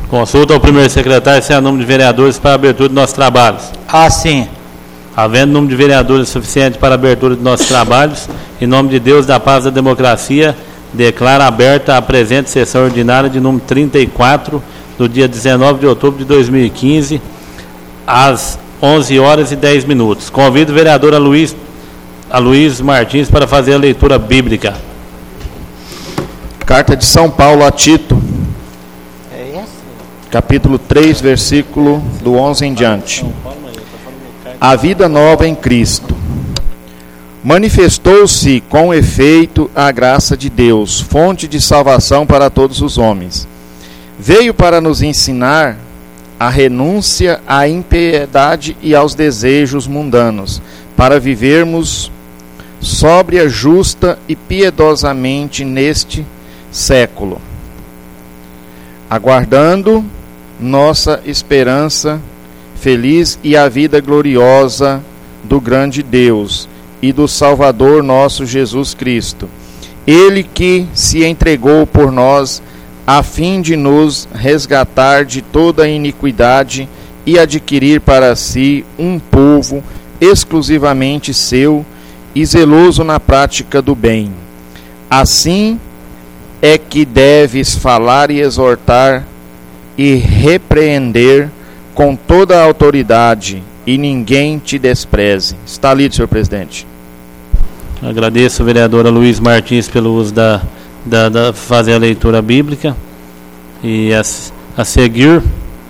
Consulta ao primeiro secretário se há número de vereadores para a abertura de nossos trabalhos. Sim. Havendo número de vereadores suficiente para a abertura de nossos trabalhos, em nome de Deus, da paz e da democracia, declaro aberta a presente sessão ordinária de número 34, do dia 19 de outubro de 2015, às 11 horas e 10 minutos. Convido o vereador Aloysio Martins para fazer a leitura bíblica. Carta de São Paulo a Tito, capítulo 3, versículo do 11 em diante. A vida nova em Cristo. Manifestou-se com efeito a graça de Deus, fonte de salvação para todos os homens. Veio para nos ensinar a renúncia à impiedade e aos desejos mundanos, para vivermos sóbria, justa e piedosamente neste século, aguardando nossa esperança feliz e a vida gloriosa do grande Deus e do Salvador nosso Jesus Cristo. Ele que se entregou por nós a fim de nos resgatar de toda iniquidade e adquirir para si um povo exclusivamente seu e zeloso na prática do bem. Assim é que deves falar e exortar e repreender com toda a autoridade, e ninguém te despreze. Está lido, senhor presidente. Agradeço ao vereador Aloysio Martins pelo uso da fazer a leitura bíblica. E a seguir,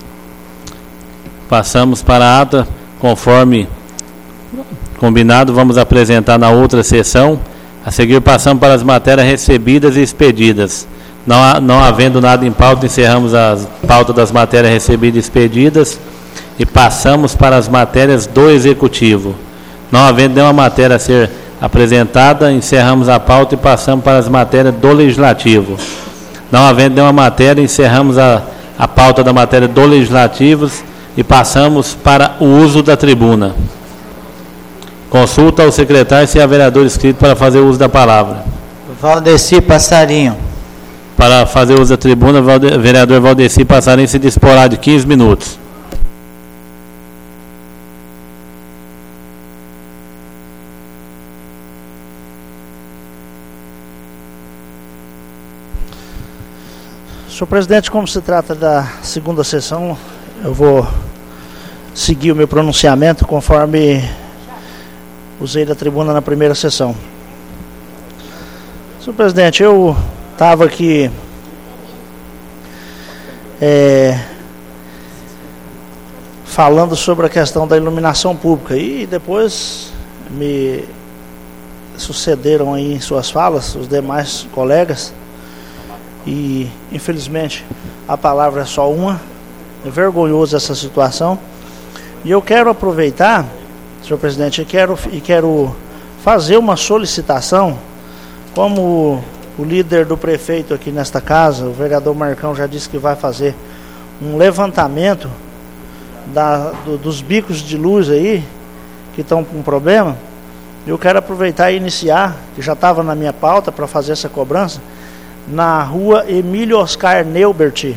passamos para a ata, conforme combinado, vamos apresentar na outra sessão. A seguir, passamos para as matérias recebidas e expedidas. Não havendo nada em pauta, encerramos a pauta das matérias recebidas e expedidas e passamos para as matérias do Executivo. Não havendo nenhuma matéria a ser apresentada, encerramos a pauta e passamos para as matérias do Legislativo. Não havendo nenhuma matéria, encerramos a pauta da matéria do Legislativo e passamos para o uso da tribuna. Consulta ao secretário se há vereador inscrito para fazer uso da palavra. Valdeci Passarinho. Para fazer uso da tribuna, vereador Valdeci Passarinho se disporá de 15 minutos. Senhor presidente, como se trata da segunda sessão, eu vou seguir o meu pronunciamento conforme usei da tribuna na primeira sessão. Senhor presidente, eu estava aqui falando sobre a questão da iluminação pública e depois me sucederam aí em suas falas os demais colegas e infelizmente a palavra é só uma. É vergonhoso essa situação e eu quero aproveitar, senhor presidente, e quero fazer uma solicitação, como o líder do prefeito aqui nesta casa, o vereador Marcão, já disse que vai fazer um levantamento dos bicos de luz aí que estão com problema. Eu quero aproveitar e iniciar, que já estava na minha pauta para fazer essa cobrança, na rua Emílio Oscar Neubert,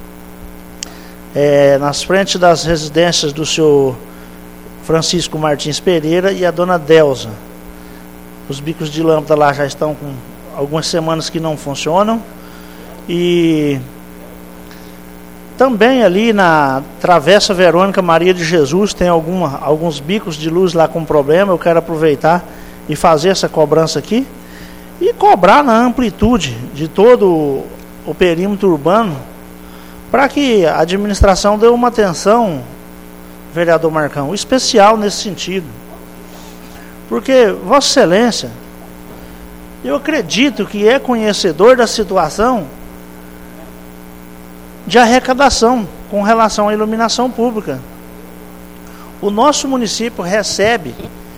nas frentes das residências do senhor Francisco Martins Pereira e a dona Delza. Os bicos de lâmpada lá já estão com algumas semanas que não funcionam. E também ali na Travessa Verônica Maria de Jesus tem alguns bicos de luz lá com problema. Eu quero aproveitar e fazer essa cobrança aqui e cobrar na amplitude de todo o perímetro urbano para que a administração dê uma atenção, vereador Marcão, especial nesse sentido. Porque Vossa Excelência, eu acredito que é conhecedor da situação de arrecadação com relação à iluminação pública. O nosso município recebe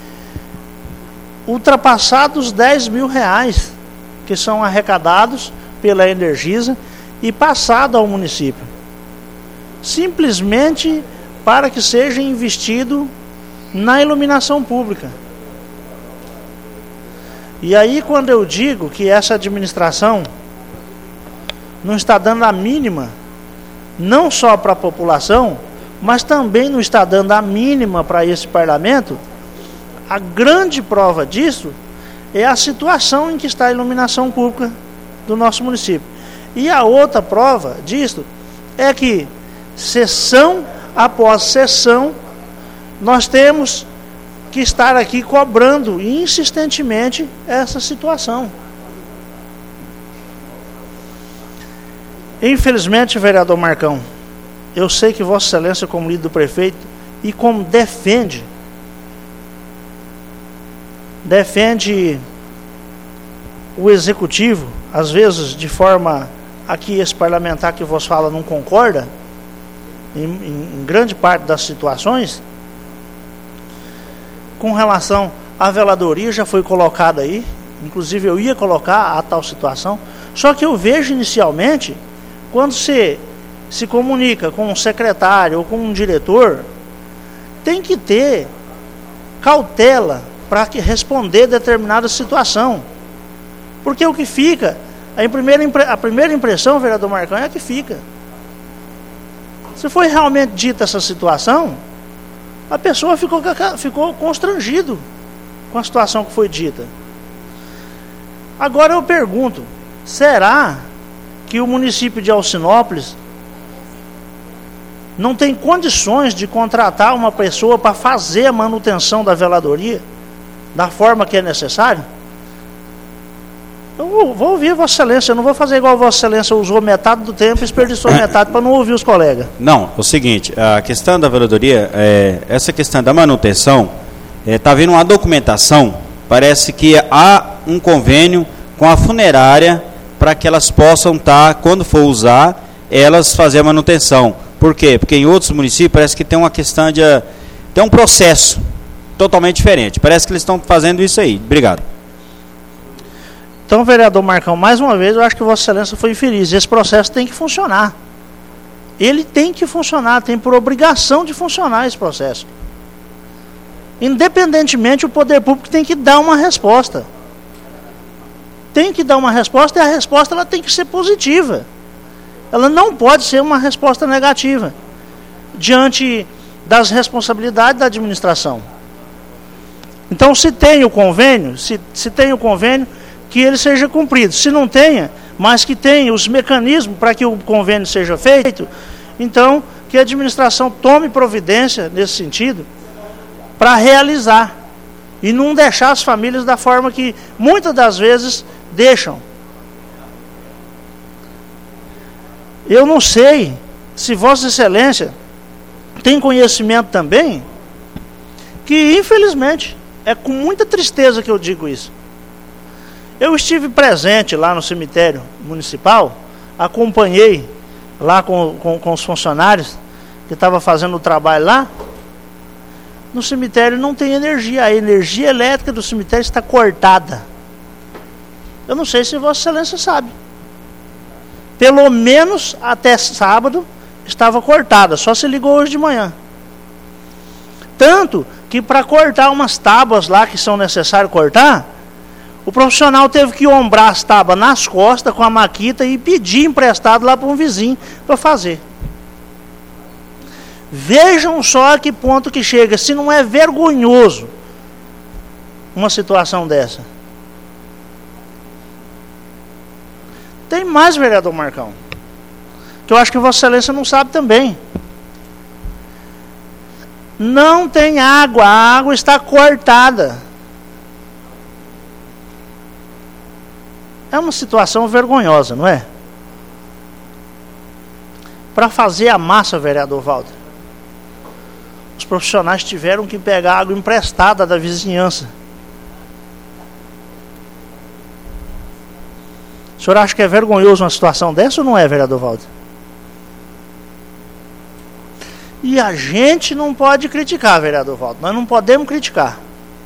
ultrapassados R$10 mil que são arrecadados pela Energisa e passado ao município, simplesmente para que seja investido na iluminação pública. E aí, quando eu digo que essa administração não está dando a mínima não só para a população, mas também não está dando a mínima para esse parlamento. A grande prova disso é a situação em que está a iluminação pública do nosso município. E a outra prova disso é que, sessão após sessão, nós temos que estar aqui cobrando insistentemente essa situação. Infelizmente, vereador Marcão, eu sei que Vossa Excelência, como líder do prefeito, e como defende o executivo, às vezes de forma a que esse parlamentar que vos fala não concorda, em grande parte das situações, com relação à veladoria, já foi colocada aí, inclusive eu ia colocar a tal situação, só que eu vejo inicialmente, quando você se comunica com um secretário ou com um diretor, tem que ter cautela para responder determinada situação. Porque o que fica, a primeira impressão, vereador Marcão, é a que fica. Se foi realmente dita essa situação, a pessoa ficou constrangido com a situação que foi dita. Agora eu pergunto, será que o município de Alcinópolis não tem condições de contratar uma pessoa para fazer a manutenção da veladoria da forma que é necessário? Eu vou ouvir Vossa Excelência, eu não vou fazer igual Vossa Excelência usou metade do tempo e desperdiçou metade para não ouvir os colegas. Não, é o seguinte, a questão da veladoria, essa questão da manutenção, está havendo uma documentação, parece que há um convênio com a funerária para que elas possam estar, quando for usar, elas fazer a manutenção. Por quê? Porque em outros municípios parece que tem uma questão tem um processo totalmente diferente. Parece que eles estão fazendo isso aí. Obrigado. Então, vereador Marcão, mais uma vez, eu acho que Vossa Excelência foi infeliz. Esse processo tem que funcionar. Ele tem que funcionar, tem por obrigação de funcionar esse processo. Independentemente, o poder público tem que dar uma resposta. Tem que dar uma resposta e a resposta ela tem que ser positiva. Ela não pode ser uma resposta negativa diante das responsabilidades da administração. Então, se tem o convênio, se tem o convênio, que ele seja cumprido. Se não tenha, mas que tenha os mecanismos para que o convênio seja feito, então que a administração tome providência nesse sentido para realizar e não deixar as famílias da forma que muitas das vezes deixam. Eu não sei se Vossa Excelência tem conhecimento também que, infelizmente, é com muita tristeza que eu digo isso. Eu estive presente lá no cemitério municipal, acompanhei lá com os funcionários que estavam fazendo o trabalho lá. No cemitério não tem energia, a energia elétrica do cemitério está cortada. Eu não sei se Vossa Excelência sabe. Pelo menos até sábado estava cortada, só se ligou hoje de manhã. Tanto que para cortar umas tábuas lá que são necessárias cortar, o profissional teve que ombrar as tábuas nas costas com a maquita e pedir emprestado lá para um vizinho para fazer. Vejam só a que ponto que chega, se não é vergonhoso uma situação dessa. Tem mais, vereador Marcão, que eu acho que Vossa Excelência não sabe também. Não tem água, a água está cortada. É uma situação vergonhosa, não é? Para fazer a massa, vereador Walter, os profissionais tiveram que pegar água emprestada da vizinhança. O senhor acha que é vergonhoso uma situação dessa ou não é, vereador Walter? E a gente não pode criticar, vereador Walter. Nós não podemos criticar.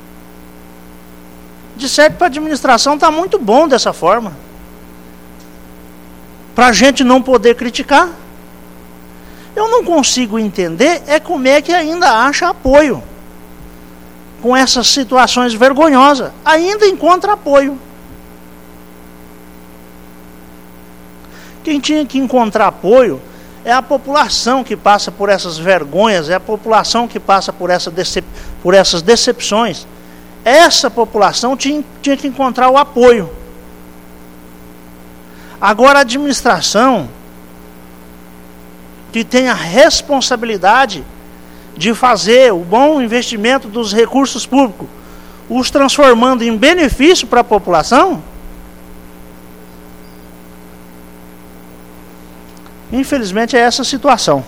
De certo, para a administração está muito bom dessa forma. Para a gente não poder criticar. Eu não consigo entender como é que ainda acha apoio com essas situações vergonhosas. Ainda encontra apoio. Quem tinha que encontrar apoio É a população que passa por essas vergonhas, é a população que passa por essas decepções. Essa população tinha que encontrar o apoio. Agora a administração, que tem a responsabilidade de fazer o bom investimento dos recursos públicos, os transformando em benefício para a população, infelizmente é essa a situação.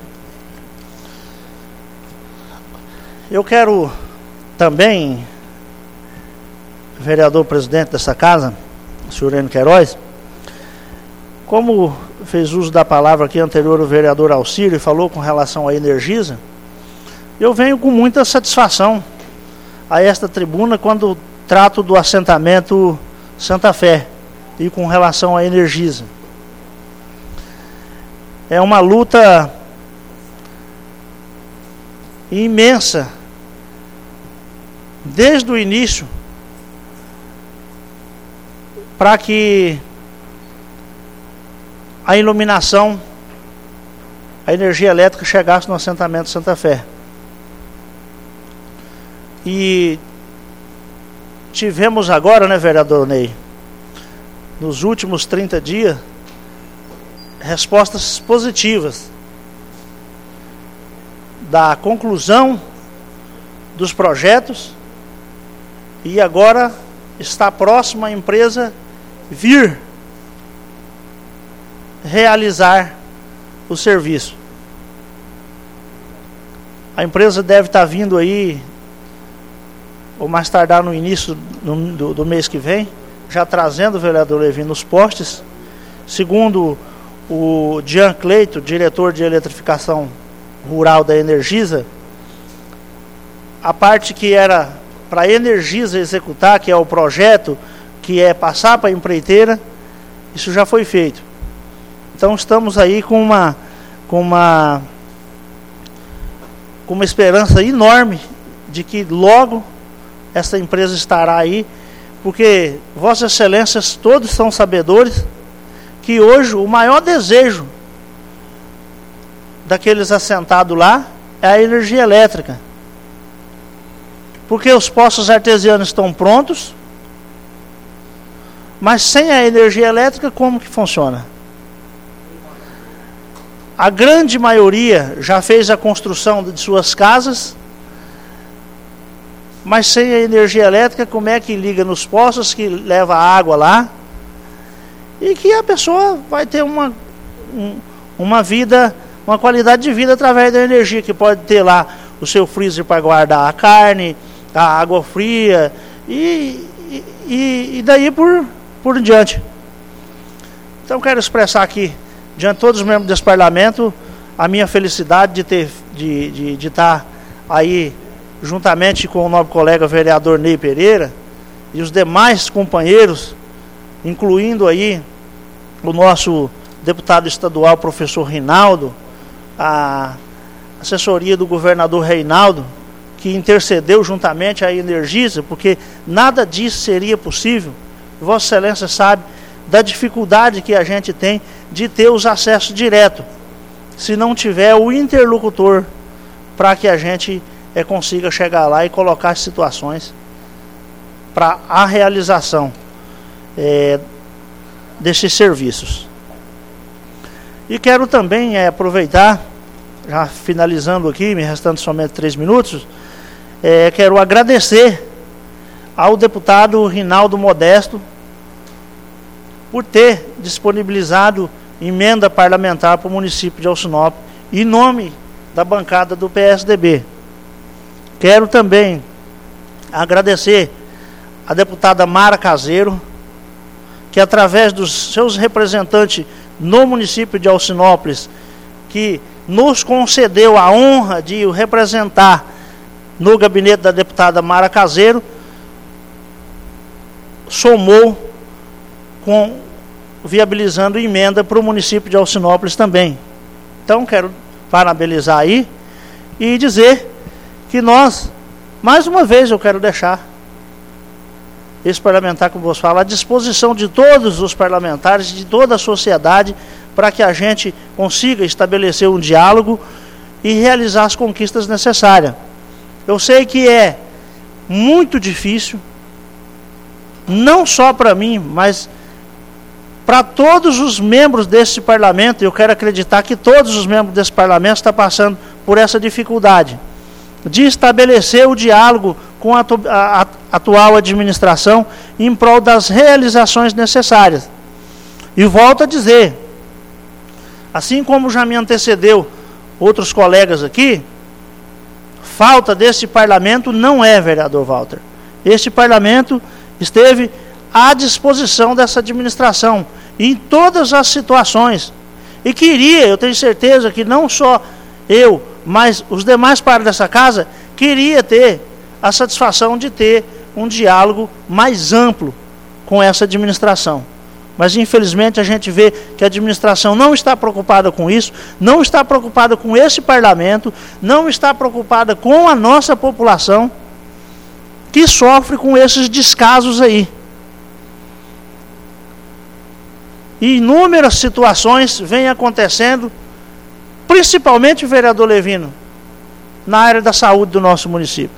Eu quero também, vereador presidente dessa casa, senhor Enio Queiroz, como fez uso da palavra aqui anterior o vereador Alcírio e falou com relação à Energisa, eu venho com muita satisfação a esta tribuna quando trato do assentamento Santa Fé e com relação à Energisa. É uma luta imensa desde o início para que a iluminação, a energia elétrica chegasse no assentamento Santa Fé. E tivemos agora, né, vereador Ney, nos últimos 30 dias, respostas positivas da conclusão dos projetos, e agora está próxima a empresa vir realizar o serviço. A empresa deve estar vindo aí, ou mais tardar no início do mês que vem, já trazendo o vereador Levi nos postes. Segundo o Jean Cleito, diretor de eletrificação rural da Energisa, a parte que era para a Energisa executar, que é o projeto, que é passar para a empreiteira, isso já foi feito. Então estamos aí com uma esperança enorme de que logo essa empresa estará aí, porque Vossas Excelências todos são sabedores que hoje o maior desejo daqueles assentados lá é a energia elétrica. Porque os poços artesianos estão prontos, mas sem a energia elétrica como que funciona? A grande maioria já fez a construção de suas casas, mas sem a energia elétrica, como é que liga nos poços, que leva água lá, e que a pessoa vai ter uma vida, uma qualidade de vida através da energia, que pode ter lá o seu freezer para guardar a carne, a água fria, e daí por diante. Então quero expressar aqui, diante de todos os membros desse parlamento, a minha felicidade de estar aí juntamente com o nobre colega vereador Ney Pereira e os demais companheiros, incluindo aí o nosso deputado estadual professor Rinaldo, a assessoria do governador Reinaldo, que intercedeu juntamente à Energisa, porque nada disso seria possível. Vossa Excelência sabe da dificuldade que a gente tem de ter os acessos diretos, se não tiver o interlocutor, para que a gente consiga chegar lá e colocar as situações para a realização desses serviços. E quero também aproveitar, já finalizando aqui, me restando somente 3 minutos, quero agradecer ao deputado Rinaldo Modesto por ter disponibilizado emenda parlamentar para o município de Alcinópolis, em nome da bancada do PSDB. Quero também agradecer a deputada Mara Caseiro, que através dos seus representantes no município de Alcinópolis, que nos concedeu a honra de o representar no gabinete da deputada Mara Caseiro, somou viabilizando emenda para o município de Alcinópolis também. Então quero parabenizar aí e dizer que nós, mais uma vez eu quero deixar esse parlamentar, como vos falo, à disposição de todos os parlamentares, de toda a sociedade, para que a gente consiga estabelecer um diálogo e realizar as conquistas necessárias. Eu sei que é muito difícil, não só para mim, mas para todos os membros desse parlamento. Eu quero acreditar que todos os membros desse parlamento estão passando por essa dificuldade de estabelecer o diálogo com a atual administração em prol das realizações necessárias. E volto a dizer, assim como já me antecedeu outros colegas aqui, falta desse parlamento não é, vereador Walter. Este parlamento esteve à disposição dessa administração em todas as situações. E queria, eu tenho certeza que não só eu, mas os demais pares dessa casa, queria ter a satisfação de ter um diálogo mais amplo com essa administração. Mas infelizmente a gente vê que a administração não está preocupada com isso, não está preocupada com esse parlamento, não está preocupada com a nossa população, que sofre com esses descasos aí. E inúmeras situações vêm acontecendo, principalmente, vereador Levino, na área da saúde do nosso município.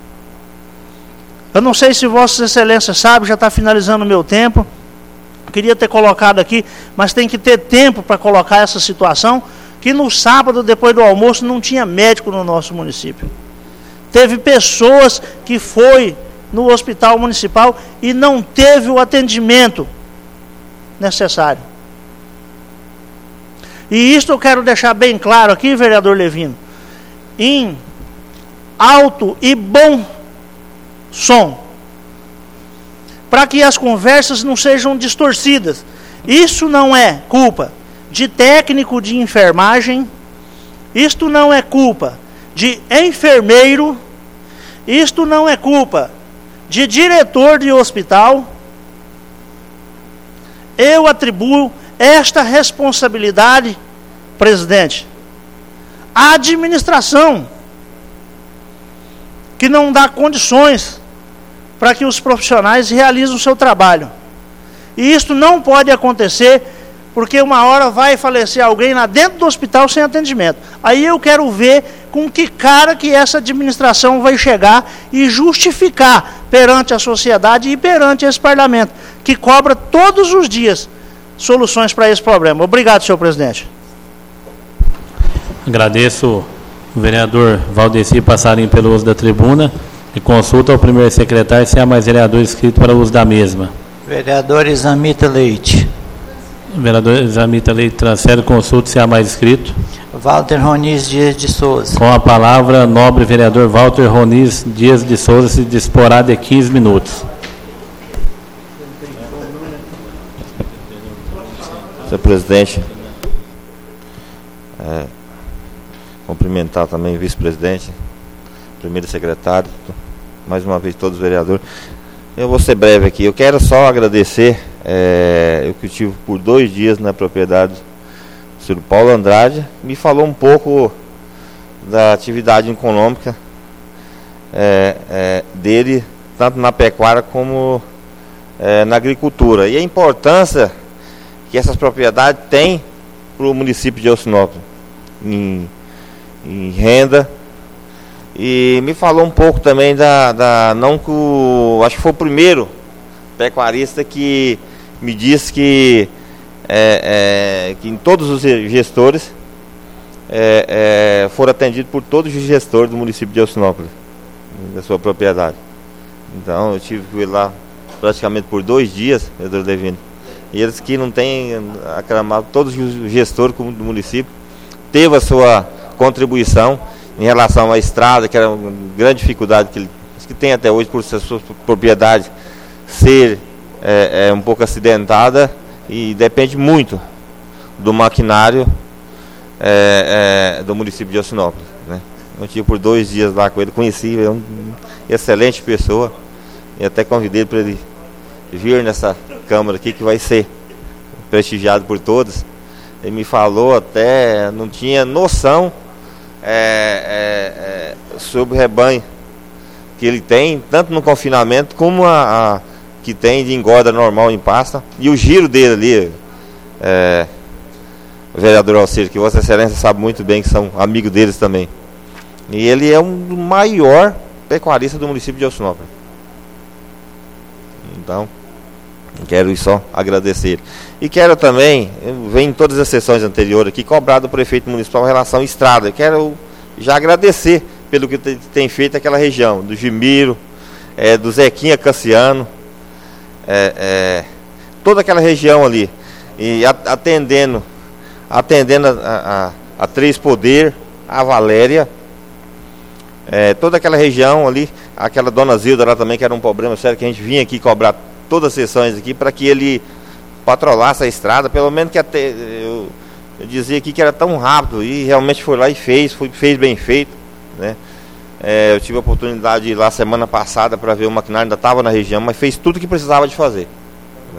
Eu não sei se Vossa Excelência sabe, já está finalizando o meu tempo, queria ter colocado aqui, mas tem que ter tempo para colocar essa situação, que no sábado, depois do almoço, não tinha médico no nosso município. Teve pessoas que foi no hospital municipal e não teve o atendimento necessário. E isto eu quero deixar bem claro aqui, vereador Levino, em alto e bom som, para que as conversas não sejam distorcidas. Isso não é culpa de técnico de enfermagem, isto não é culpa de enfermeiro, isto não é culpa de diretor de hospital. Eu atribuo esta responsabilidade, presidente, à administração, que não dá condições para que os profissionais realizem o seu trabalho. E isso não pode acontecer, porque uma hora vai falecer alguém lá dentro do hospital sem atendimento. Aí eu quero ver com que cara que essa administração vai chegar e justificar perante a sociedade e perante esse parlamento, que cobra todos os dias soluções para esse problema. Obrigado, senhor presidente. Agradeço o vereador Valdeci Passarinho pelo uso da tribuna e consulta ao primeiro secretário se há mais vereador inscrito para o uso da mesma. Vereador Isamita Leite. Vereador Isamita Leite, transfere consulta se há mais inscrito. Walter Roniz Dias de Souza. Com a palavra, nobre vereador Walter Roniz Dias de Souza, se disporá de 15 minutos. Senhor presidente, cumprimentar também o vice-presidente, primeiro secretário, mais uma vez todos os vereadores. Eu vou ser breve aqui. Eu quero só agradecer, eu que estive por 2 dias na propriedade do senhor Paulo Andrade, me falou um pouco da atividade econômica dele, tanto na pecuária como na agricultura, e a importância que essas propriedades têm para o município de Alcinópolis em renda. E me falou um pouco também acho que foi o primeiro pecuarista que me disse que em todos os gestores foram atendidos por todos os gestores do município de Alcinópolis, da sua propriedade. Então eu tive que ir lá praticamente por 2 dias, vereador Levino. E eles que não têm aclamado, todos os gestores do município, teve a sua contribuição em relação à estrada, que era uma grande dificuldade que tem até hoje, por sua propriedade ser um pouco acidentada, e depende muito do maquinário do município de Alcinópolis, né? Eu tive por 2 dias lá com ele, conheci, é uma excelente pessoa, e até convidei para ele vir nessa Câmara aqui, que vai ser prestigiado por todos. Ele me falou até, não tinha noção sobre o rebanho que ele tem, tanto no confinamento como a que tem de engorda normal em pasta, e o giro dele ali vereador Alcir, que Vossa Excelência sabe muito bem que são amigos deles também. E ele é um dos maiores pecuaristas do município de Alcinópolis. Então, quero só agradecer. E quero também, eu venho em todas as sessões anteriores aqui, cobrar do prefeito municipal em relação à estrada. Quero já agradecer pelo que tem feito aquela região, do Gimiro, do Zequinha Cassiano, toda aquela região ali. E atendendo a Três Poder, a Valéria, toda aquela região ali, aquela Dona Zilda lá também, que era um problema sério, que a gente vinha aqui cobrar todas as sessões aqui, para que ele patrolasse a estrada, pelo menos que até eu dizia aqui que era tão rápido, e realmente foi lá e fez bem feito, né? Eu tive a oportunidade de ir lá semana passada para ver o maquinário, ainda estava na região, mas fez tudo que precisava de fazer, né?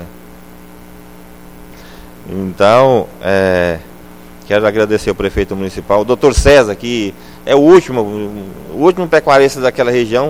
Então, quero agradecer ao prefeito municipal, o doutor César, que é o último pecuarista daquela região.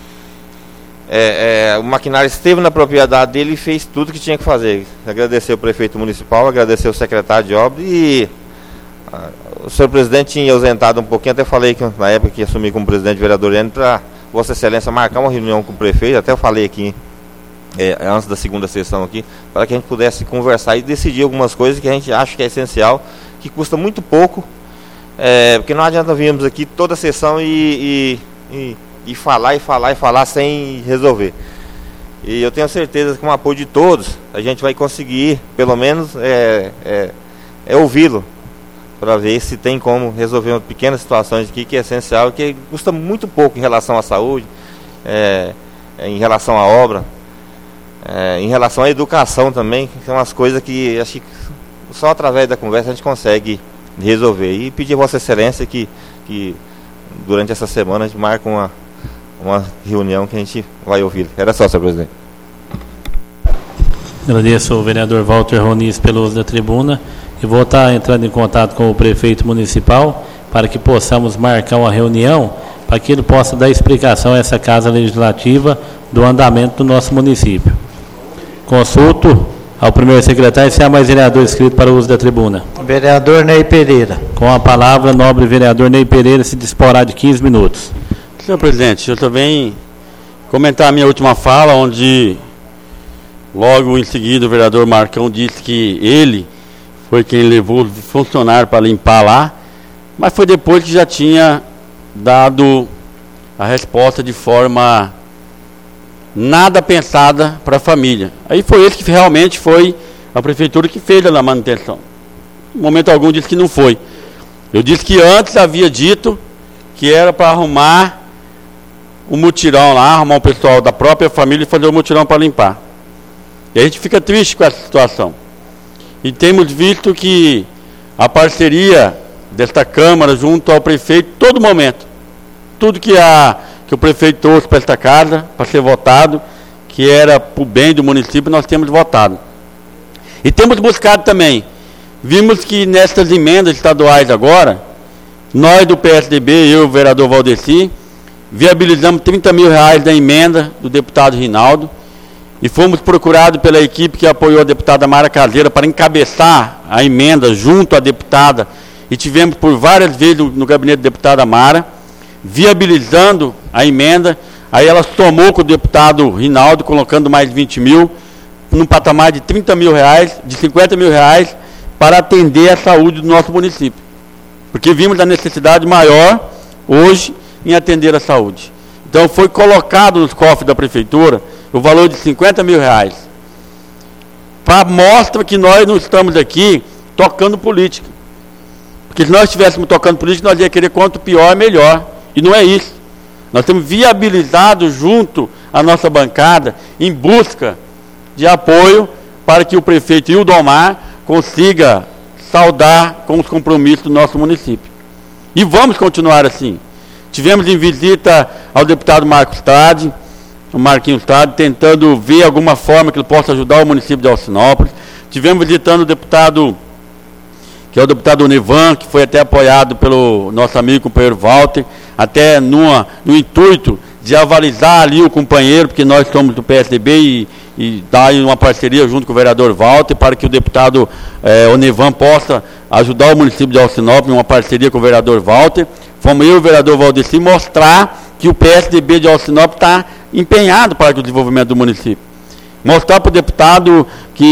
O maquinário esteve na propriedade dele e fez tudo que tinha que fazer. Agradecer ao prefeito municipal, agradecer ao secretário de obras e o senhor presidente tinha ausentado um pouquinho, até falei que na época que assumi como presidente vereador para Vossa Excelência marcar uma reunião com o prefeito, até eu falei aqui antes da segunda sessão aqui, para que a gente pudesse conversar e decidir algumas coisas que a gente acha que é essencial, que custa muito pouco, porque não adianta virmos aqui toda a sessão e falar sem resolver. E eu tenho certeza que com o apoio de todos a gente vai conseguir, pelo menos, ouvi-lo, para ver se tem como resolver umas pequenas situações aqui, que é essencial, que custa muito pouco em relação à saúde, em relação à obra, em relação à educação também, que são as coisas que acho que só através da conversa a gente consegue resolver. E pedir a Vossa Excelência que durante essa semana a gente marque uma reunião que a gente vai ouvir. Era só, senhor presidente. Agradeço ao vereador Walter Roniz pelo uso da tribuna e vou estar entrando em contato com o prefeito municipal para que possamos marcar uma reunião para que ele possa dar explicação a essa Casa Legislativa do andamento do nosso município. Consulto ao primeiro secretário se há mais vereador inscrito para o uso da tribuna. Vereador Ney Pereira. Com a palavra, nobre vereador Ney Pereira, se disporá de 15 minutos. Senhor presidente, eu também comentar a minha última fala, onde logo em seguida o vereador Marcão disse que ele foi quem levou o funcionário para limpar lá, mas foi depois que já tinha dado a resposta de forma nada pensada para a família. Aí foi ele que realmente foi a prefeitura que fez a manutenção. Em momento algum disse que não foi. Eu disse que antes havia dito que era para arrumar um mutirão lá, arrumar um pessoal da própria família e fazer um mutirão para limpar. E a gente fica triste com essa situação. E temos visto que a parceria desta Câmara junto ao prefeito, todo momento, tudo que o prefeito trouxe para esta casa, para ser votado, que era para o bem do município, nós temos votado. E temos buscado também. Vimos que nessas emendas estaduais agora, nós do PSDB, eu e o vereador Valdeci, viabilizamos R$30 mil da emenda do deputado Rinaldo e fomos procurados pela equipe que apoiou a deputada Mara Caseira para encabeçar a emenda junto à deputada e tivemos por várias vezes no gabinete da deputada Mara, viabilizando a emenda. Aí ela somou com o deputado Rinaldo, colocando mais 20 mil, num patamar de R$30 mil, de R$50 mil para atender a saúde do nosso município. Porque vimos a necessidade maior hoje em atender a saúde. Então foi colocado nos cofres da prefeitura o valor de R$50 mil, para mostra que nós não estamos aqui tocando política. Porque se nós estivéssemos tocando política, nós ia querer quanto pior, melhor. E não é isso. Nós temos viabilizado junto à nossa bancada, em busca de apoio, para que o prefeito Ildomar consiga saldar com os compromissos do nosso município. E vamos continuar assim. Tivemos em visita ao deputado o Marquinhos Trade, tentando ver alguma forma que ele possa ajudar o município de Alcinópolis. Tivemos visitando o deputado, que é o deputado Nevan, que foi até apoiado pelo nosso amigo e companheiro Walter, até no intuito de avalizar ali o companheiro, porque nós somos do PSDB e dar aí uma parceria junto com o vereador Walter para que o deputado Onevan possa ajudar o município de Alcinópolis, uma parceria com o vereador Walter. Fomos eu e o vereador Valdeci mostrar que o PSDB de Alcinópolis está empenhado para o desenvolvimento do município. Mostrar para o deputado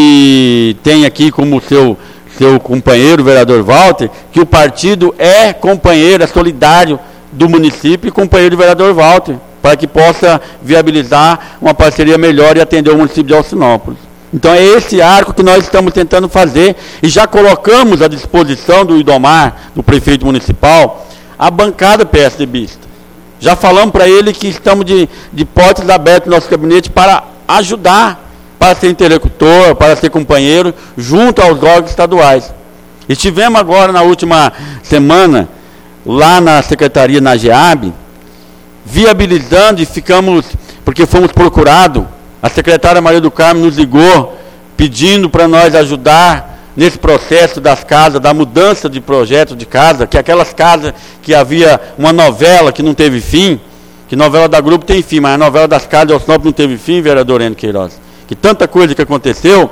que tem aqui como seu companheiro, o vereador Walter, que o partido é companheiro, é solidário do município e companheiro do vereador Walter, para que possa viabilizar uma parceria melhor e atender o município de Alcinópolis. Então é esse arco que nós estamos tentando fazer e já colocamos à disposição do Idomar, do prefeito municipal, a bancada PSDBista. Já falamos para ele que estamos de portas abertas no nosso gabinete para ajudar, para ser interlocutor, para ser companheiro, junto aos órgãos estaduais. Estivemos agora na última semana, lá na secretaria, na GEAB, viabilizando e ficamos, porque fomos procurados, a secretária Maria do Carmo nos ligou, pedindo para nós ajudar nesse processo das casas, da mudança de projeto de casa, que aquelas casas que havia uma novela que não teve fim, que novela da Grupo tem fim, mas a novela das casas de Alcinópolis não teve fim, vereador Eno Queiroz, que tanta coisa que aconteceu,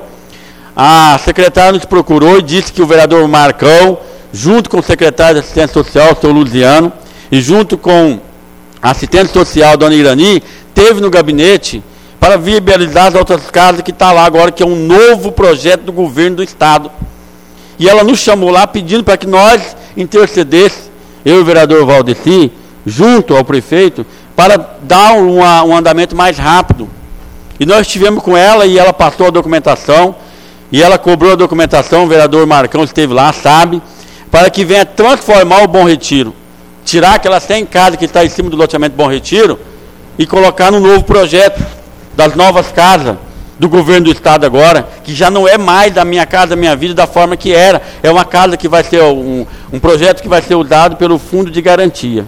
a secretária nos procurou e disse que o vereador Marcão, junto com o secretário de Assistência Social, o seu Luziano, e junto com a assistente social, dona Irani, teve no gabinete para viabilizar as outras casas que está lá agora, que é um novo projeto do governo do Estado. E ela nos chamou lá pedindo para que nós intercedêssemos, eu e o vereador Valdeci, junto ao prefeito, para dar um andamento mais rápido. E nós estivemos com ela e ela passou a documentação, e ela cobrou a documentação, o vereador Marcão esteve lá, sabe, para que venha transformar o Bom Retiro, tirar aquelas 100 casas que está em cima do loteamento Bom Retiro e colocar no novo projeto das novas casas do governo do Estado agora, que já não é mais da Minha Casa Minha Vida da forma que era, é uma casa que vai ser um projeto que vai ser usado pelo Fundo de Garantia.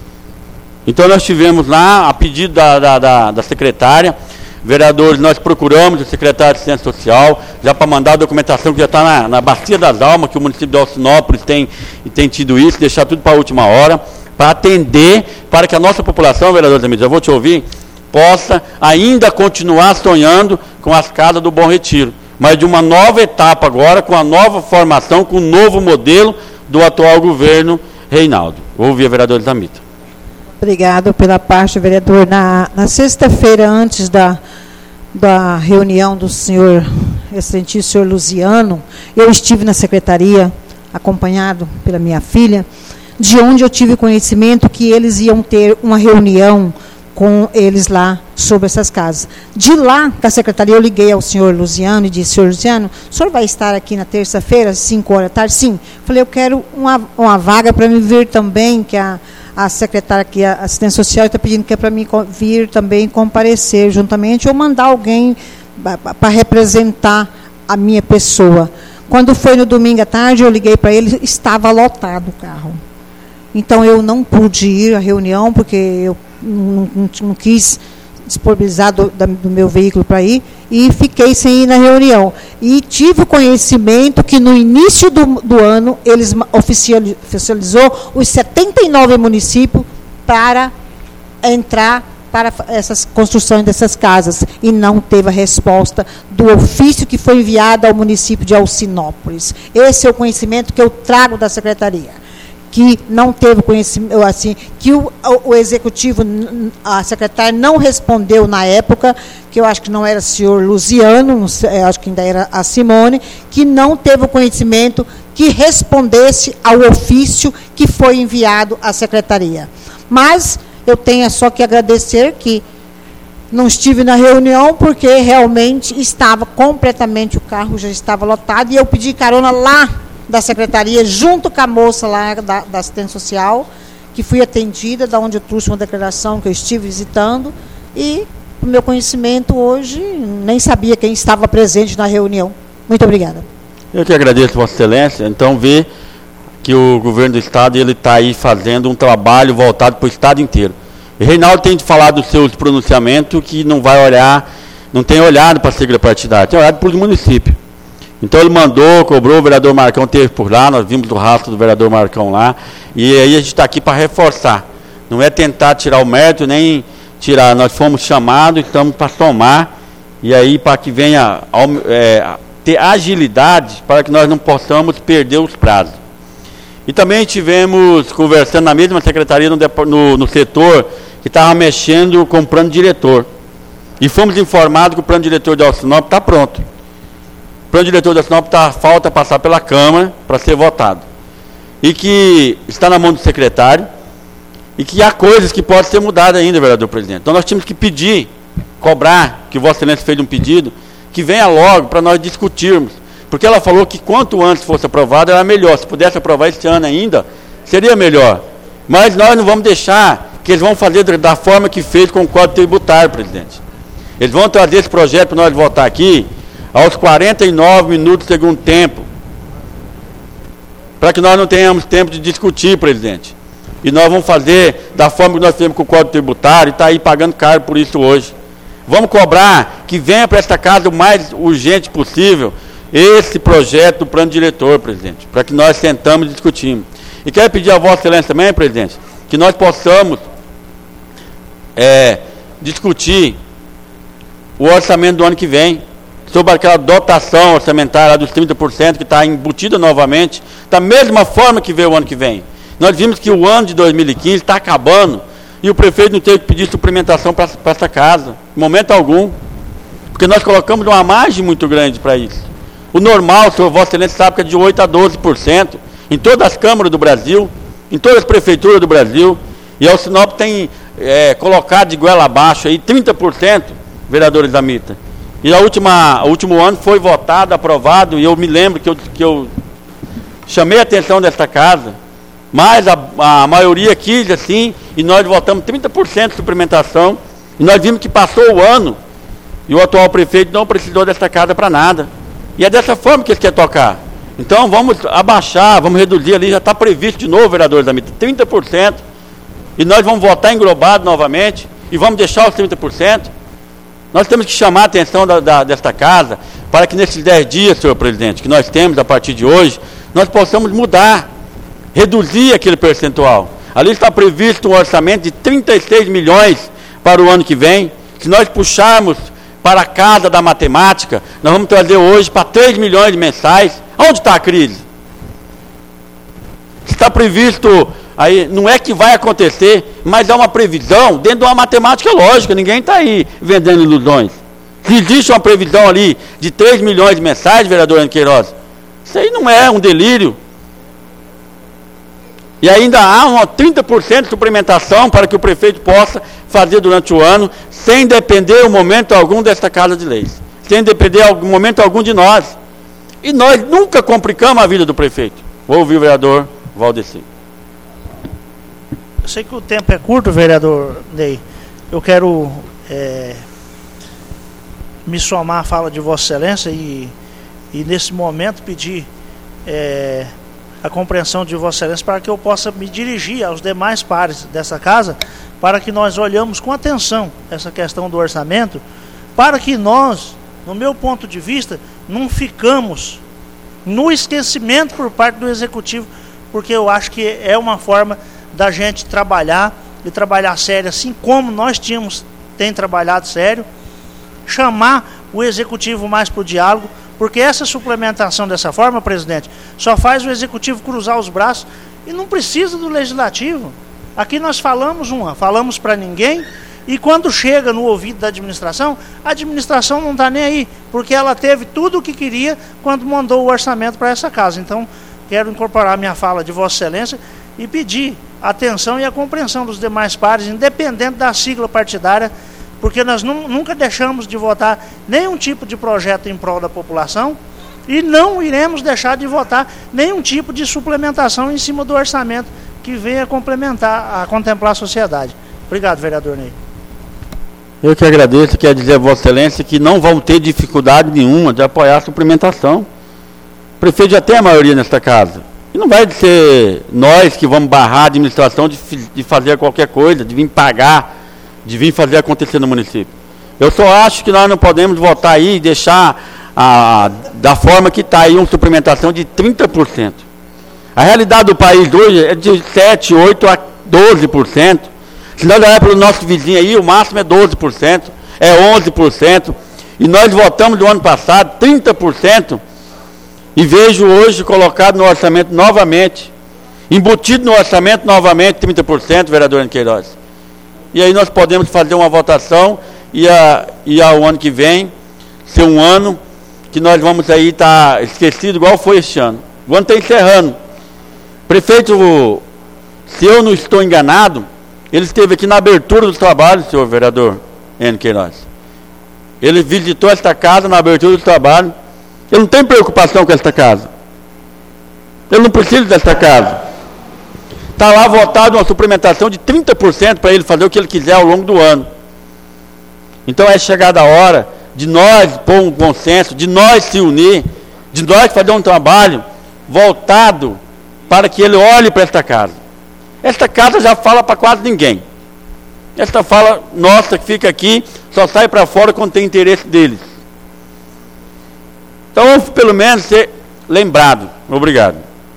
Então nós tivemos lá, a pedido da secretária, vereadores, nós procuramos o secretário de Assistência Social, já para mandar a documentação que já está na Bacia das Almas, que o município de Alcinópolis tem tido isso, deixar tudo para a última hora, para atender, para que a nossa população, vereador Zamir, eu vou te ouvir, possa ainda continuar sonhando com as casas do Bom Retiro, mas de uma nova etapa agora, com a nova formação, com o novo modelo do atual governo Reinaldo. Vou ouvir a vereadora Zamita. Obrigado pela parte, vereador. Na sexta-feira, antes da reunião do senhor, excelentíssimo senhor Luziano, eu estive na secretaria, acompanhado pela minha filha, de onde eu tive conhecimento que eles iam ter uma reunião com eles lá sobre essas casas. De lá, da secretaria, eu liguei ao senhor Luziano e disse: senhor Luziano, o senhor vai estar aqui na terça-feira, às 5 horas da tarde? Sim. Falei, eu quero uma vaga para me vir também, que a secretária aqui, a assistência social, está pedindo que é para mim vir também comparecer juntamente, ou mandar alguém para representar a minha pessoa. Quando foi no domingo à tarde, eu liguei para ele, estava lotado o carro. Então, eu não pude ir à reunião, porque eu não quis disponibilizar do meu veículo para ir, e fiquei sem ir na reunião. E tive conhecimento que no início do ano, eles oficializou os 79 municípios para entrar para essas construções dessas casas, e não teve a resposta do ofício que foi enviado ao município de Alcinópolis. Esse é o conhecimento que eu trago da secretaria, que não teve conhecimento, assim, que o executivo, a secretária não respondeu na época, que eu acho que não era o senhor Luziano, acho que ainda era a Simone, que não teve o conhecimento que respondesse ao ofício que foi enviado à secretaria. Mas eu tenho só que agradecer que não estive na reunião, porque realmente estava completamente, o carro já estava lotado, e eu pedi carona lá da secretaria, junto com a moça lá da assistência social, que fui atendida, da onde eu trouxe uma declaração que eu estive visitando, e, o meu conhecimento hoje, nem sabia quem estava presente na reunião. Muito obrigada. Eu que agradeço, Vossa Excelência. Então, ver que o governo do Estado está aí fazendo um trabalho voltado para o Estado inteiro. E Reinaldo tem falado dos seus pronunciamentos, que não vai olhar, não tem olhado para a sigla partidária, tem olhado para os municípios. Então ele mandou, cobrou, o vereador Marcão esteve por lá, nós vimos o rastro do vereador Marcão lá, e aí a gente está aqui para reforçar. Não é tentar tirar o mérito, nem tirar, nós fomos chamados, estamos para somar E aí para que venha ter agilidade para que nós não possamos perder os prazos. E também tivemos conversando na mesma secretaria no setor que estava mexendo com o plano diretor. E fomos informados que o plano diretor de Alcinópolis está pronto. O plano diretor de Alcinópolis falta passar pela Câmara para ser votado. E que está na mão do secretário. E que há coisas que podem ser mudadas ainda, vereador presidente. Então nós tínhamos que pedir, cobrar, que Vossa Excelência fez um pedido, que venha logo para nós discutirmos. Porque ela falou que quanto antes fosse aprovado era melhor. Se pudesse aprovar este ano ainda, seria melhor. Mas nós não vamos deixar que eles vão fazer da forma que fez com o Código Tributário, presidente. Eles vão trazer esse projeto para nós votar aqui aos 49 minutos do segundo tempo. Para que nós não tenhamos tempo de discutir, presidente. E nós vamos fazer da forma que nós fizemos com o Código Tributário e está aí pagando caro por isso hoje. Vamos cobrar que venha para esta casa o mais urgente possível esse projeto do plano diretor, presidente, para que nós sentamos e discutimos. E quero pedir a Vossa Excelência também, presidente, que nós possamos discutir o orçamento do ano que vem, sobre aquela dotação orçamentária dos 30% que está embutida novamente, da mesma forma que veio o ano que vem. Nós vimos que o ano de 2015 está acabando e o prefeito não teve que pedir suplementação para essa casa, em momento algum, porque nós colocamos uma margem muito grande para isso. O normal, senhor Vossa Excelência sabe que é de 8% a 12%, em todas as câmaras do Brasil, em todas as prefeituras do Brasil, e a Alcinópolis tem colocado de goela abaixo aí 30%, vereadores da Mita. E o último ano foi votado, aprovado, e eu me lembro que eu chamei a atenção desta casa, mas a maioria quis assim, e nós votamos 30% de suplementação, e nós vimos que passou o ano, e o atual prefeito não precisou desta casa para nada. E é dessa forma que eles querem tocar. Então vamos abaixar, vamos reduzir ali, já está previsto de novo, vereadores da Mita, 30%, e nós vamos votar englobado novamente, e vamos deixar os 30%. Nós temos que chamar a atenção desta casa, para que nesses 10 dias, senhor presidente, que nós temos a partir de hoje, nós possamos mudar, reduzir aquele percentual. Ali está previsto um orçamento de 36 milhões para o ano que vem. Se nós puxarmos para a casa da matemática, nós vamos trazer hoje para 3 milhões mensais. Onde está a crise? Está previsto, aí não é que vai acontecer, mas é uma previsão dentro de uma matemática lógica, ninguém está aí vendendo ilusões. Se existe uma previsão ali de 3 milhões mensais, vereador Queiroz, isso aí não é um delírio. E ainda há uma 30% de suplementação para que o prefeito possa fazer durante o ano, sem depender em momento algum desta Casa de Leis, sem depender em momento algum de nós. E nós nunca complicamos a vida do prefeito. Vou ouvir o vereador Valdeci. Eu sei que o tempo é curto, vereador Ney. Eu quero me somar à fala de Vossa Excelência e nesse momento pedir a compreensão de Vossa Excelência para que eu possa me dirigir aos demais pares dessa casa, para que nós olhamos com atenção essa questão do orçamento, para que nós, no meu ponto de vista, não ficamos no esquecimento por parte do Executivo, porque eu acho que é uma forma da gente trabalhar, e trabalhar sério, assim como nós tem trabalhado sério, chamar o Executivo mais para o diálogo, porque essa suplementação dessa forma, presidente, só faz o Executivo cruzar os braços e não precisa do Legislativo. Aqui nós falamos para ninguém, e quando chega no ouvido da administração, a administração não está nem aí, porque ela teve tudo o que queria quando mandou o orçamento para essa casa. Então, quero incorporar a minha fala de Vossa Excelência e pedir a atenção e a compreensão dos demais pares, independente da sigla partidária, porque nós nunca deixamos de votar nenhum tipo de projeto em prol da população e não iremos deixar de votar nenhum tipo de suplementação em cima do orçamento que venha complementar, a contemplar a sociedade. Obrigado, vereador Ney. Eu que agradeço, quero dizer a Vossa Excelência que não vão ter dificuldade nenhuma de apoiar a suplementação. O prefeito já tem a maioria nesta casa. E não vai ser nós que vamos barrar a administração de fazer qualquer coisa, de vir pagar, de vir fazer acontecer no município. Eu só acho que nós não podemos votar aí e deixar da forma que está aí uma suplementação de 30%. A realidade do país hoje é de 7, 8 a 12%. Se nós olharmos para o nosso vizinho aí, o máximo é 12%, é 11%. E nós votamos do ano passado 30%, e vejo hoje colocado no orçamento novamente, embutido no orçamento novamente 30%, vereador N. Queiroz. E aí nós podemos fazer uma votação e ao ano que vem ser um ano que nós vamos aí estar esquecido igual foi este ano. O ano está encerrando. Prefeito, se eu não estou enganado, ele esteve aqui na abertura do trabalho, senhor vereador N. Queiroz. Ele visitou esta casa na abertura do trabalho. Ele não tem preocupação com esta casa. Ele não precisa desta casa. Está lá votado uma suplementação de 30% para ele fazer o que ele quiser ao longo do ano. Então é chegada a hora de nós pôr um consenso, de nós se unir, de nós fazer um trabalho voltado para que ele olhe para esta casa. Esta casa já fala para quase ninguém. Esta fala nossa que fica aqui só sai para fora quando tem interesse deles. Então vamos pelo menos ser lembrado. Obrigado.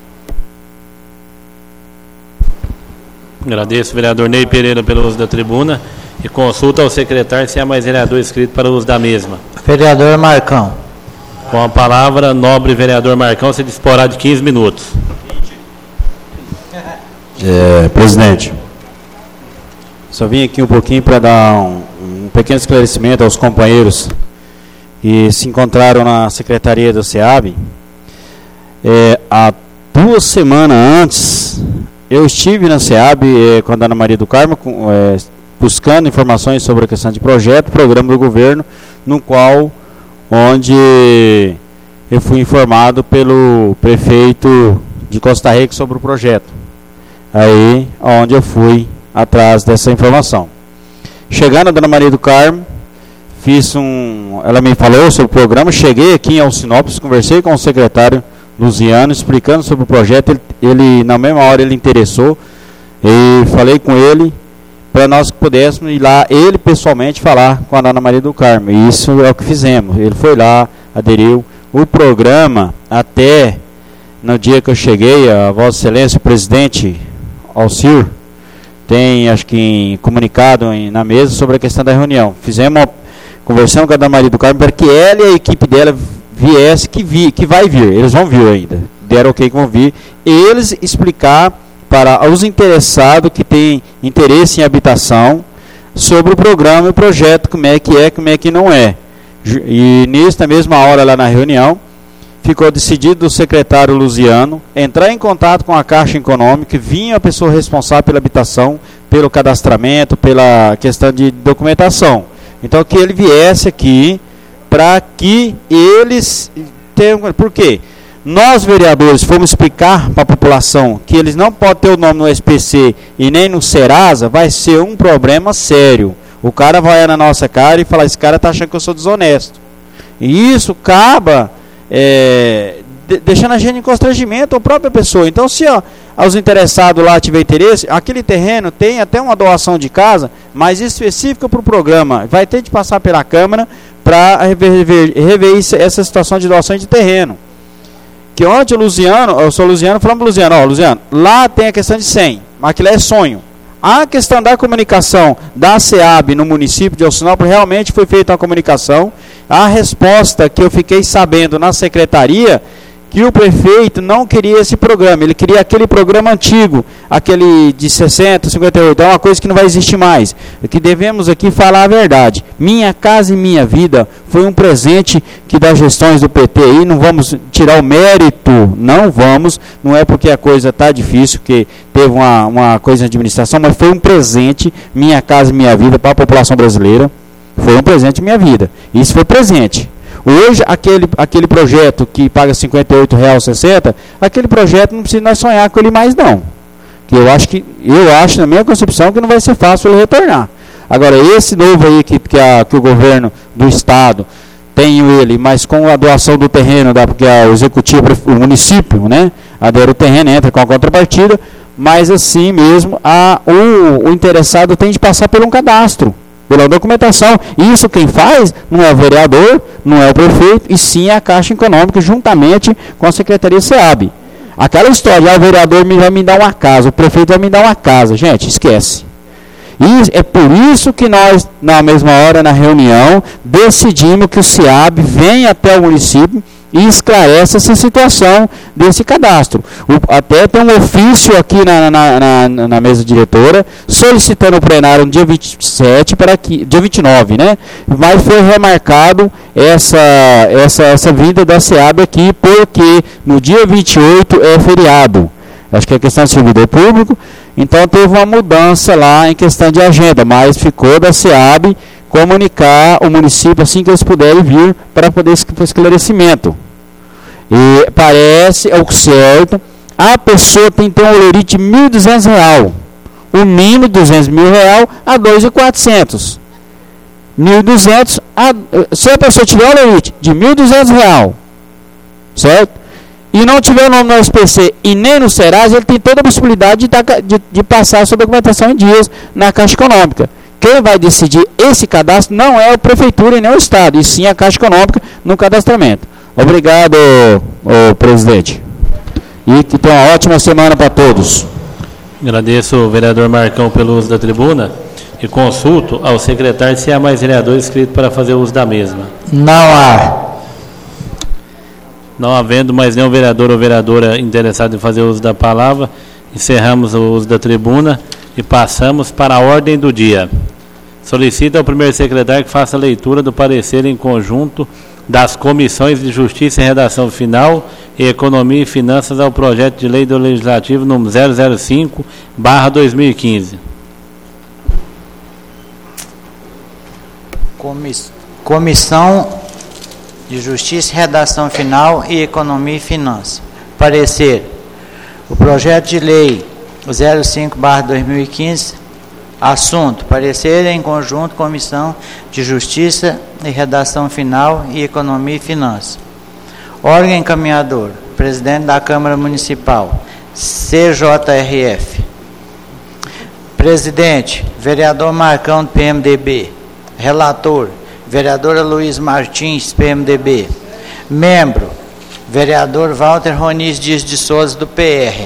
Agradeço, vereador Ney Pereira, pelo uso da tribuna, e consulta ao secretário se há mais vereador inscrito para o uso da mesma. Vereador Marcão. Com a palavra, nobre vereador Marcão, se disporá de 15 minutos. Presidente, só vim aqui um pouquinho para dar um pequeno esclarecimento aos companheiros que se encontraram na secretaria do SEAB. Há 2 semanas antes, eu estive na SEAB com a Dona Maria do Carmo, buscando informações sobre a questão de projeto, programa do governo, no qual, onde eu fui informado pelo prefeito de Costa Rica sobre o projeto. Aí, onde eu fui atrás dessa informação. Chegando a Dona Maria do Carmo, ela me falou sobre o programa, cheguei aqui em Alcinópolis, conversei com o secretário Luziano, explicando sobre o projeto, ele na mesma hora ele interessou, e falei com ele, para nós que pudéssemos ir lá, ele pessoalmente falar com a Dona Maria do Carmo, e isso é o que fizemos, ele foi lá, aderiu, o programa, até no dia que eu cheguei, a Vossa Excelência, o presidente Alcir, tem, acho que, comunicado na mesa sobre a questão da reunião. Conversamos com a Dona Maria do Carmo para que ela e a equipe dela viesse, que vai vir, eles vão vir ainda, deram ok que vão vir, eles explicar para os interessados que têm interesse em habitação sobre o programa e o projeto, como é, como é que não é. E nesta mesma hora lá na reunião, ficou decidido do secretário Luziano entrar em contato com a Caixa Econômica, vinha a pessoa responsável pela habitação, pelo cadastramento, pela questão de documentação. Então que ele viesse aqui para que eles tenham... Por quê? Nós, vereadores, fomos explicar para a população que eles não podem ter o nome no SPC e nem no Serasa, vai ser um problema sério. O cara vai na nossa cara e falar, esse cara está achando que eu sou desonesto. E isso acaba deixando a gente em constrangimento, a própria pessoa. Então, se os interessados lá tiver interesse, aquele terreno tem até uma doação de casa, mas específica para o programa. Vai ter de passar pela Câmara para rever essa situação de doação de terreno. Que ontem eu sou Luziano, falamos Luziano, Luziano, lá tem a questão de 100, mas aquilo é sonho. A questão da comunicação da SEAB no município de Alcinópolis, realmente foi feita uma comunicação. A resposta que eu fiquei sabendo na secretaria, que o prefeito não queria esse programa, ele queria aquele programa antigo, aquele de 60, 58, é uma coisa que não vai existir mais. O que devemos aqui falar a verdade. Minha Casa e Minha Vida foi um presente que das gestões do PT aí, não vamos tirar o mérito, não é porque a coisa está difícil, porque teve uma coisa de administração, mas foi um presente, Minha Casa e Minha Vida, para a população brasileira, foi um presente Minha Vida, isso foi presente. Hoje, aquele projeto que paga R$ 58,60, aquele projeto não precisa nós sonhar com ele mais não. Que eu acho, na minha concepção, que não vai ser fácil ele retornar. Agora, esse novo aí que o governo do Estado tem ele, mas com a doação do terreno, porque o executivo, o município, né, adere o terreno, entra com a contrapartida, mas assim mesmo, o interessado tem de passar por um cadastro, pela documentação. Isso quem faz não é o vereador, não é o prefeito, e sim a Caixa Econômica, juntamente com a Secretaria SEAB. Aquela história, o vereador vai me dar uma casa, o prefeito vai me dar uma casa. Gente, esquece. E é por isso que nós, na mesma hora, na reunião, decidimos que o SEAB venha até o município e esclarece essa situação desse cadastro. Até tem um ofício aqui na mesa diretora, solicitando o plenário no dia 27 dia 29, né? Mas foi remarcado essa vinda da SEAB aqui, porque no dia 28 é feriado. Acho que é questão de servidor público, então teve uma mudança lá em questão de agenda, mas ficou da SEAB comunicar o município assim que eles puderem vir para poder esclarecimento. E parece, é o certo, a pessoa tem que ter um olerite de R$ 1.200, o mínimo de R$ 200.000 a R$ 2.400. 1.200, se a pessoa tiver um olerite de R$ 1.200, certo? E não tiver o nome no SPC e nem no Serasa, ele tem toda a possibilidade de passar a sua documentação em dias na Caixa Econômica. Quem vai decidir esse cadastro não é a Prefeitura e nem o Estado, e sim a Caixa Econômica no cadastramento. Obrigado, presidente. E que tenha uma ótima semana para todos. Agradeço o vereador Marcão pelo uso da tribuna e consulto ao secretário se há mais vereador inscrito para fazer uso da mesma. Não há. Não havendo mais nenhum vereador ou vereadora interessado em fazer uso da palavra, encerramos o uso da tribuna e passamos para a ordem do dia. Solicito ao primeiro secretário que faça a leitura do parecer em conjunto das comissões de Justiça e Redação Final e Economia e Finanças ao projeto de lei do Legislativo número 005/2015. Comissão de Justiça, Redação Final e Economia e Finanças. Parecer. O projeto de lei 05/2015. Assunto. Parecer em conjunto Comissão de Justiça e Redação Final e Economia e Finanças. Órgão encaminhador. Presidente da Câmara Municipal. CJRF. Presidente. Vereador Marcão, do PMDB. Relator. Vereadora Luiz Martins, PMDB. Membro, vereador Walter Ronis Dias de Souza, do PR.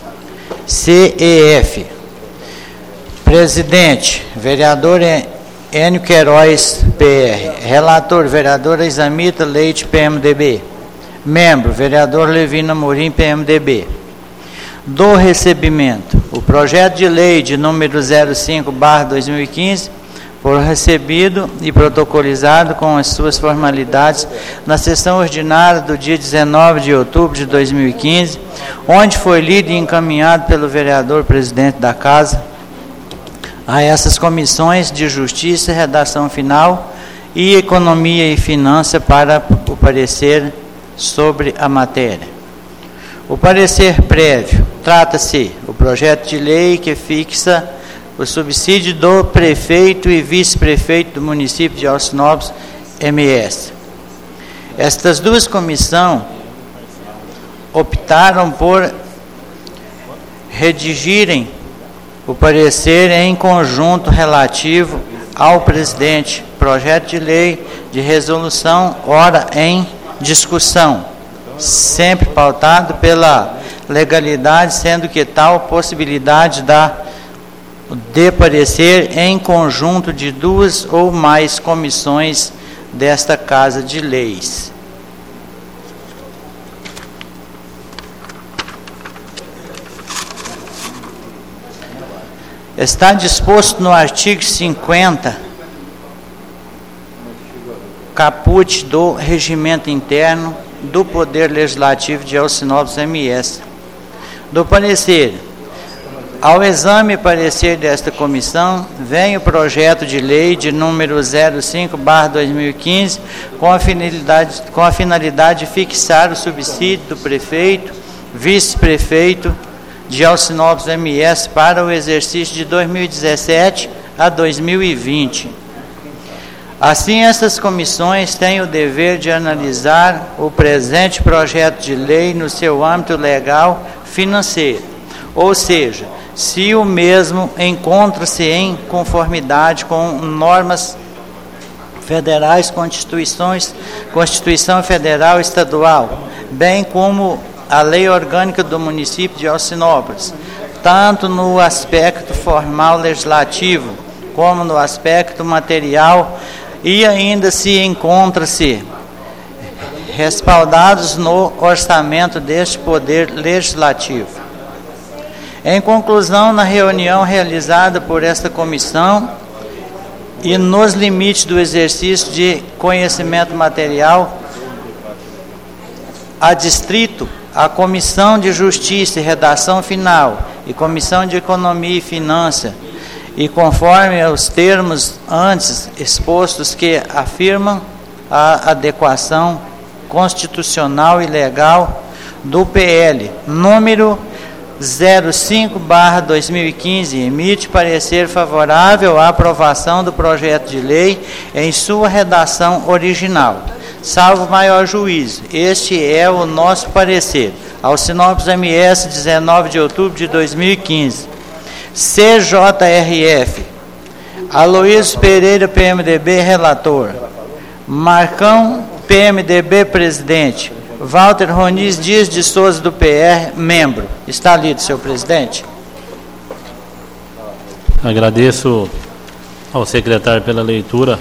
CEF. Presidente, vereador Enio Queiroz, PR. Relator, vereadora Isamita Leite, PMDB. Membro, vereador Levina Morim, PMDB. Do recebimento, o projeto de lei de número 05/2015 for recebido e protocolizado com as suas formalidades na sessão ordinária do dia 19 de outubro de 2015, onde foi lido e encaminhado pelo vereador presidente da Casa a essas comissões de Justiça, Redação Final e Economia e Finanças para o parecer sobre a matéria. O parecer prévio trata-se do projeto de lei que fixa o subsídio do prefeito e vice-prefeito do município de Alcinópolis, MS. Estas duas comissões optaram por redigirem o parecer em conjunto relativo ao presidente, projeto de lei de resolução, ora em discussão, sempre pautado pela legalidade, sendo que tal possibilidade de parecer em conjunto de duas ou mais comissões desta Casa de Leis. Está disposto no artigo 50, caput do Regimento Interno do Poder Legislativo de Alcinópolis, MS. Do parecer. Ao exame e parecer desta comissão, vem o projeto de lei de número 05/2015, com a finalidade de fixar o subsídio do prefeito, vice-prefeito de Alcinópolis, MS, para o exercício de 2017 a 2020. Assim, essas comissões têm o dever de analisar o presente projeto de lei no seu âmbito legal financeiro, ou seja, se o mesmo encontra-se em conformidade com normas federais, Constituição Federal e Estadual, bem como a Lei Orgânica do Município de Alcinópolis, tanto no aspecto formal legislativo, como no aspecto material, e ainda se encontra-se respaldados no orçamento deste Poder Legislativo. Em conclusão, na reunião realizada por esta comissão e nos limites do exercício de conhecimento material adstrito à Comissão de Justiça e Redação Final e Comissão de Economia e Finanças, e conforme os termos antes expostos que afirmam a adequação constitucional e legal do PL número 05/2015, emite parecer favorável à aprovação do projeto de lei em sua redação original, salvo maior juízo. Este é o nosso parecer. Ao Sinopes MS, 19 de outubro de 2015. CJRF, Aloysio Pereira, PMDB, relator. Marcão, PMDB, presidente. Walter Roniz Dias de Souza, do PR, membro. Está lido, senhor presidente. Agradeço ao secretário pela leitura.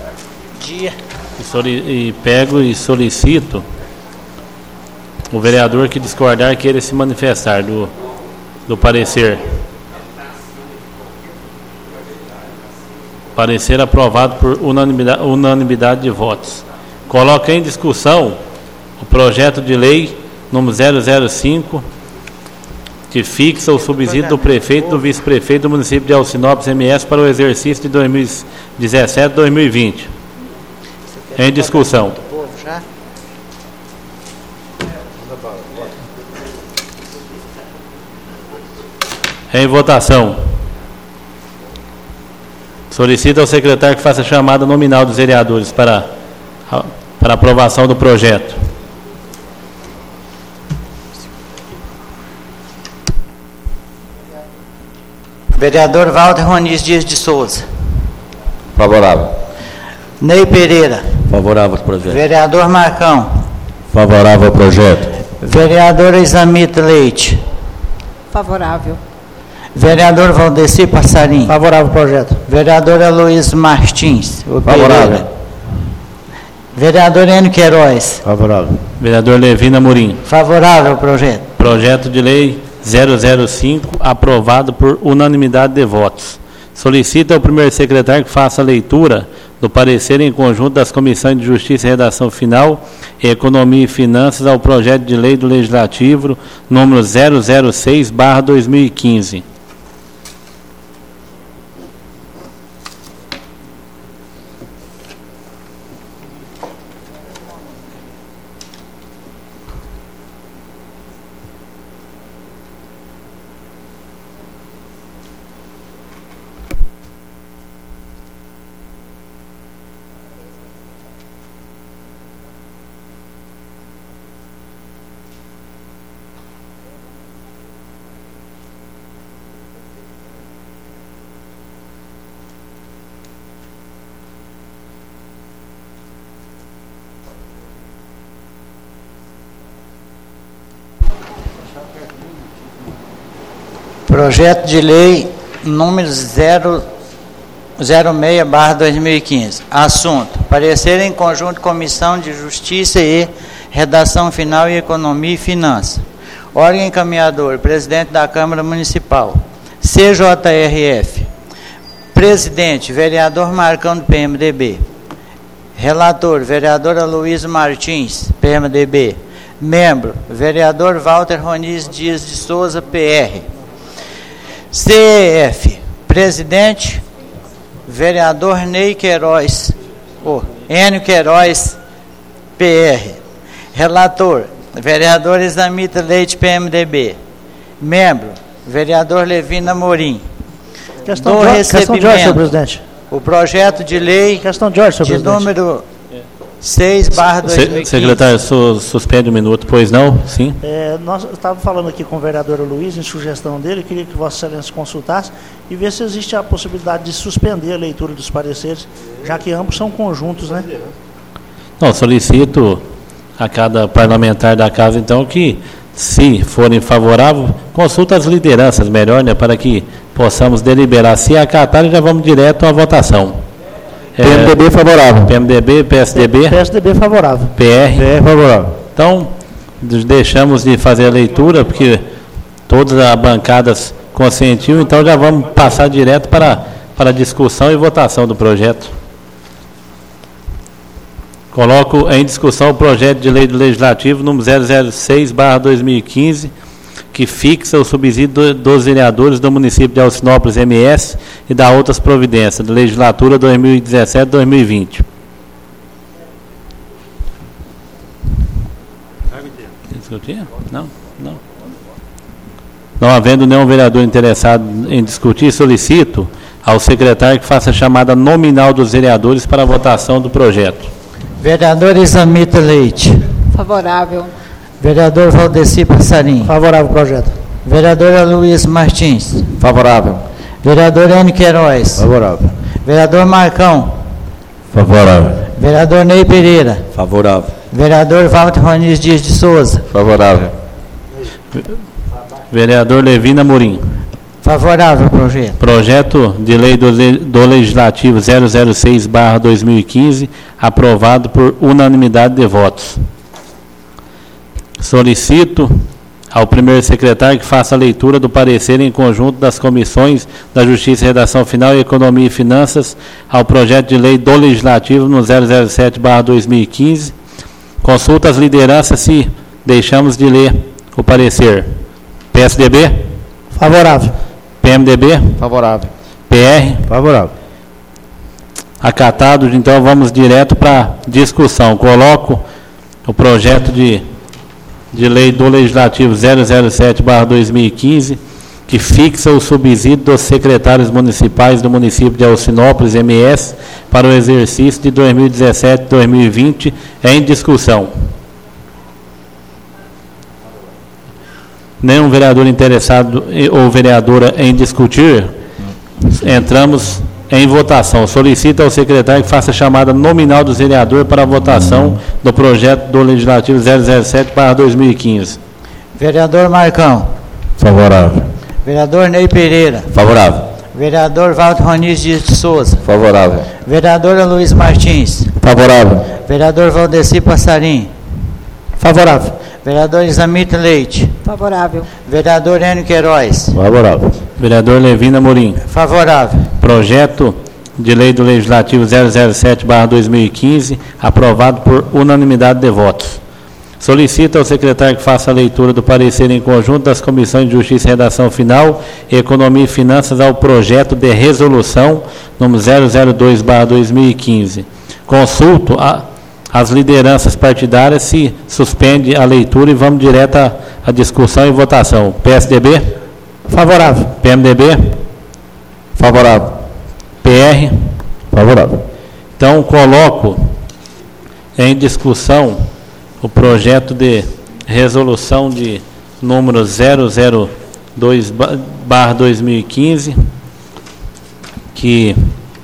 E pego e solicito o vereador que discordar queira se manifestar do parecer. Parecer aprovado por unanimidade de votos. Coloca em discussão o projeto de lei número 005, que fixa o subsídio do prefeito e do vice-prefeito do município de Alcinópolis MS para o exercício de 2017-2020. Em discussão. Em votação. Solicito ao secretário que faça a chamada nominal dos vereadores para aprovação do projeto. Vereador Walter Roniz Dias de Souza. Favorável. Ney Pereira. Favorável ao projeto. Vereador Marcão. Favorável ao projeto. Vereadora Isamita Leite. Favorável. Vereador Valdeci Passarim. Favorável ao projeto. Vereador Aloysio Martins. Favorável. Vereador Enio Queiroz. Favorável. Vereador Levina Amorim. Favorável ao projeto. Projeto de lei 005, aprovado por unanimidade de votos. Solicita ao primeiro secretário que faça a leitura do parecer em conjunto das Comissões de Justiça e Redação Final e Economia e Finanças ao projeto de lei do Legislativo número 006/2015. Projeto de lei número 006/2015. Assunto: parecer em conjunto Comissão de Justiça e Redação Final e Economia e Finanças. Órgão encaminhador: Presidente da Câmara Municipal. CJRF. Presidente: Vereador Marcão, do PMDB. Relator: Vereador Aloysio Martins, PMDB. Membro: Vereador Walter Roniz Dias de Souza, PR. CEF. Presidente: Vereador Ney Queiroz, Enio Queiroz, PR. Relator: Vereador Isamita Leite, PMDB. Membro: Vereador Levina Amorim. Questão de ordem, senhor presidente. O projeto de lei questão de ordem, senhor presidente. Número 6/2015. Secretário, suspende um minuto, pois não? Sim. Nós estávamos falando aqui com o vereador Luiz, em sugestão dele, queria que Vossa Excelência consultasse e ver se existe a possibilidade de suspender a leitura dos pareceres, já que ambos são conjuntos, né? Não, solicito a cada parlamentar da casa, então, que Se forem favoráveis, consulta as lideranças melhor, né, para que possamos deliberar. Se acatarem, já vamos direto à votação. PMDB favorável. PMDB, PSDB. PSDB favorável. PR. Favorável. Então, deixamos de fazer a leitura, porque todas as bancadas consentiam, então já vamos passar direto para a discussão e votação do projeto. Coloco em discussão o projeto de lei do Legislativo número 006/2015, que fixa o subsídio dos vereadores do município de Alcinópolis MS e dá outras providências, da legislatura 2017-2020. Discutir? Não. Não havendo nenhum vereador interessado em discutir, solicito ao secretário que faça a chamada nominal dos vereadores para a votação do projeto. Vereador Isamita Leite. Favorável. Vereador Valdeci Passarim. Favorável ao projeto. Vereadora Luiz Martins. Favorável. Vereador Enio Queiroz. Favorável. Vereador Marcão. Favorável. Vereador Ney Pereira. Favorável. Vereador Walter Roniz Dias de Souza. Favorável. Vereador Levina Morim. Favorável ao projeto. Projeto de lei do Legislativo 006/2015, aprovado por unanimidade de votos. Solicito ao primeiro secretário que faça a leitura do parecer em conjunto das comissões da Justiça e Redação Final e Economia e Finanças ao projeto de lei do Legislativo no 007/2015. Consulta as lideranças se deixamos de ler o parecer. PSDB? Favorável. PMDB? Favorável. PR? Favorável. Acatado, então vamos direto para a discussão. Coloco o projeto de lei do Legislativo 007/2015, que fixa o subsídio dos secretários municipais do município de Alcinópolis, MS, para o exercício de 2017-2020, em discussão. Nenhum vereador interessado ou vereadora em discutir, entramos em votação. Solicito ao secretário que faça a chamada nominal do vereador para a votação do projeto do Legislativo 007/2015. Vereador Marcão. Favorável. Vereador Ney Pereira. Favorável. Vereador Walter Roniz Dias de Souza. Favorável. Vereadora Luiz Martins. Favorável. Vereador Valdeci Passarim. Favorável. Vereador Isamita Leite. Favorável. Vereador Enio Queiroz. Favorável. Vereador Levina Morim. Favorável. Projeto de lei do Legislativo 007/2015, aprovado por unanimidade de votos. Solicito ao secretário que faça a leitura do parecer em conjunto das comissões de Justiça e Redação Final, Economia e Finanças ao projeto de resolução número 002/2015. Consulto as lideranças partidárias se suspende a leitura e vamos direto à discussão e votação. PSDB? Favorável. PMDB? Favorável. PR? Favorável. Então, coloco em discussão o projeto de resolução de número 002/2015, que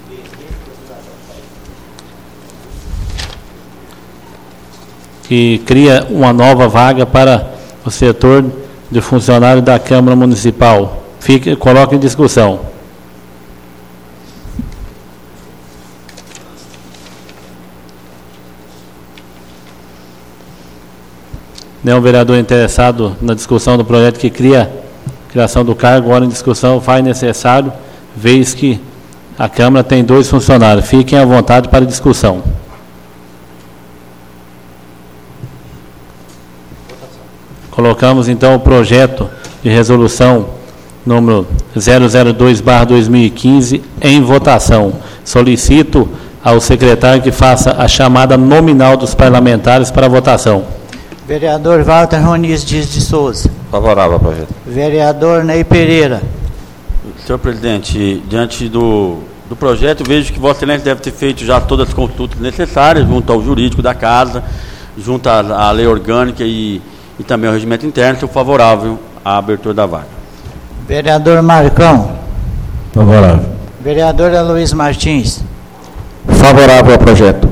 cria uma nova vaga para o setor de funcionário da Câmara Municipal. Coloque em discussão. Nenhum vereador interessado na discussão do projeto que cria a criação do cargo, agora em discussão faz necessário, vez que a Câmara tem 2 funcionários. Fiquem à vontade para discussão. Colocamos então o projeto de resolução número 002/2015 em votação. Solicito ao secretário que faça a chamada nominal dos parlamentares para a votação. Vereador Walter Roniz Dias de Souza. Favorável ao projeto. Vereador Ney Pereira. Senhor presidente, diante do projeto, vejo que Vossa Excelência deve ter feito já todas as consultas necessárias, junto ao jurídico da Casa, junto à lei orgânica e também ao regimento interno. Sou favorável à abertura da vaga. Vereador Marcão. Favorável. Vereadora Luiz Martins. Favorável ao projeto.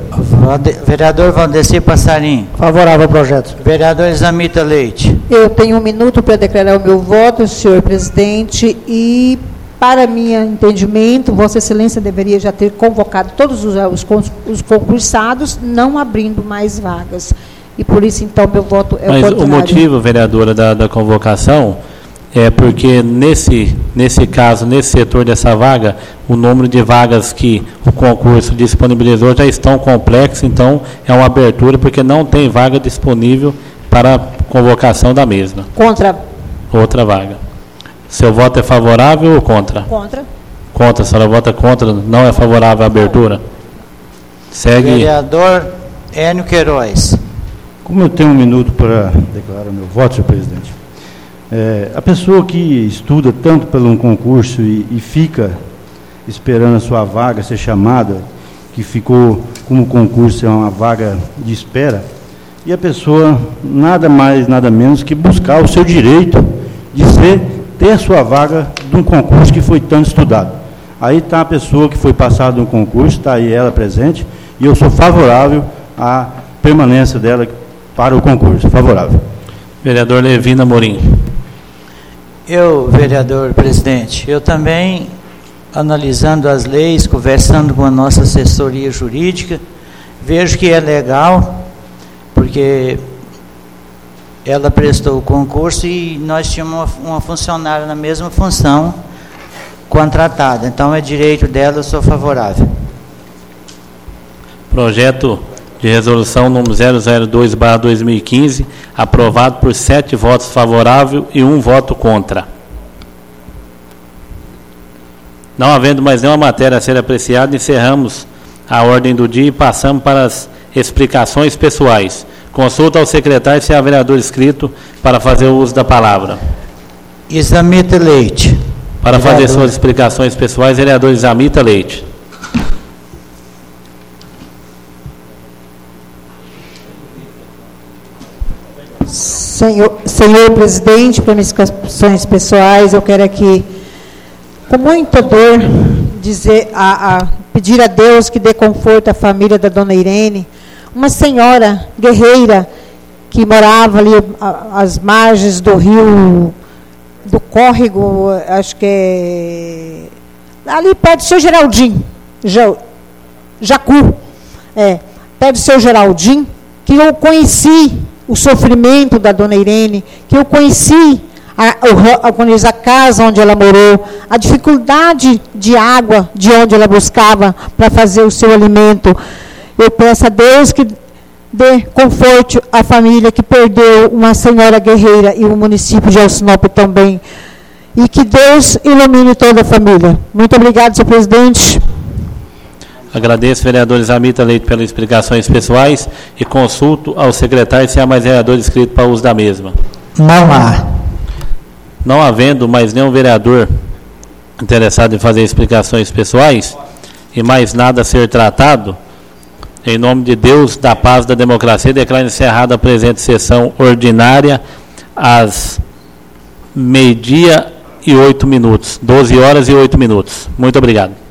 Vereador Valdeci Passarinho. Favorável ao projeto. Vereador Zamita Leite. Eu tenho 1 minuto para declarar o meu voto, senhor presidente, e, para meu entendimento, Vossa Excelência deveria já ter convocado todos os concursados, não abrindo mais vagas. E por isso, então, meu voto é o contrário. Mas o motivo, vereadora, da convocação é porque, nesse caso, nesse setor dessa vaga, o número de vagas que o concurso disponibilizou já estão complexos, então é uma abertura, porque não tem vaga disponível para a convocação da mesma. Contra. Outra vaga. Seu voto é favorável ou contra? Contra. Contra, a senhora vota contra, não é favorável à abertura? Segue. Vereador Enio Queiroz. Como eu tenho 1 minuto para declarar o meu voto, senhor presidente, a pessoa que estuda tanto pelo um concurso e fica esperando a sua vaga ser chamada, que ficou como concurso é uma vaga de espera, e a pessoa nada mais, nada menos que buscar o seu direito de ter a sua vaga de um concurso que foi tanto estudado. Aí está a pessoa que foi passada no concurso, está aí ela presente, e eu sou favorável à permanência dela para o concurso. Favorável. Vereador Levina Morim. Vereador presidente, eu também, analisando as leis, conversando com a nossa assessoria jurídica, vejo que é legal, porque ela prestou o concurso e nós tínhamos uma funcionária na mesma função contratada. Então é direito dela, eu sou favorável. Projeto de resolução número 002/2015, aprovado por 7 votos favoráveis e 1 voto contra. Não havendo mais nenhuma matéria a ser apreciada, encerramos a ordem do dia e passamos para as explicações pessoais. Consulta ao secretário se há vereador inscrito para fazer o uso da palavra. Zamita Leite. Para fazer suas explicações pessoais, vereador Zamita Leite. Senhor presidente, para minhas questões pessoais, eu quero aqui, com muita dor, pedir a Deus que dê conforto à família da dona Irene, uma senhora guerreira que morava ali às margens do rio, do córrego, acho que é ali perto do seu Geraldinho, Jacu, perto do seu Geraldinho, que eu conheci o sofrimento da dona Irene, que eu conheci a casa onde ela morou, a dificuldade de água de onde ela buscava para fazer o seu alimento. Eu peço a Deus que dê conforto à família que perdeu uma senhora guerreira e o município de Alcinópole também. E que Deus ilumine toda a família. Muito obrigado, senhor presidente. Agradeço, vereador Zamita Leite, pelas explicações pessoais e consulto ao secretário se há mais vereador inscrito para o uso da mesma. Não há. Não havendo mais nenhum vereador interessado em fazer explicações pessoais e mais nada a ser tratado, em nome de Deus, da paz, da democracia, declaro encerrada a presente sessão ordinária às 12h08, 12 horas e 8 minutos. Muito obrigado.